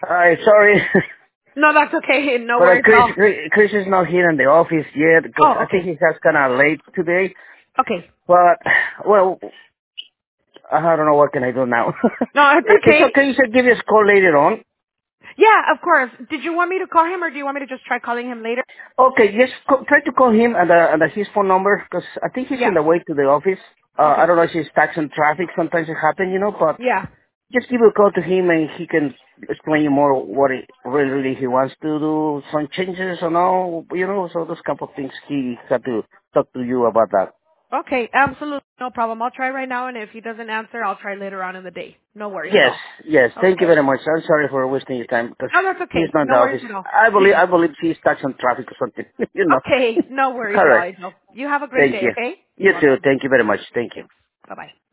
Sorry. No, that's okay. No But worries at all. Chris is not here in the office yet because Oh, I think he okay. has kind of late today. Okay. But, well, I don't know what can I do now. No, it's It's okay. okay. You should give us a call later on. Yeah, of course. Did you want me to call him, or do you want me to just try calling him later? Okay, just try to call him and his phone number because I think he's on Yeah. the way to the office. I Okay. don't know if he's stuck in traffic. Sometimes it happens, but Yeah. just give a call to him and he can explain you more what really he wants to do, some changes or no, so those couple of things he had to talk to you about that. Okay, absolutely. No problem. I'll try right now, and if he doesn't answer, I'll try later on in the day. No worries at Yes, all. yes. Thank you Okay. very much. I'm sorry for wasting your time because No, that's he's okay. not in the No worries office. at all. I believe he's stuck in traffic or something. Okay, no worries All at all. right. I know. You have a great Thank day, you. okay? You're You too. welcome. Thank you very much. Thank you. Thanks. Bye-bye.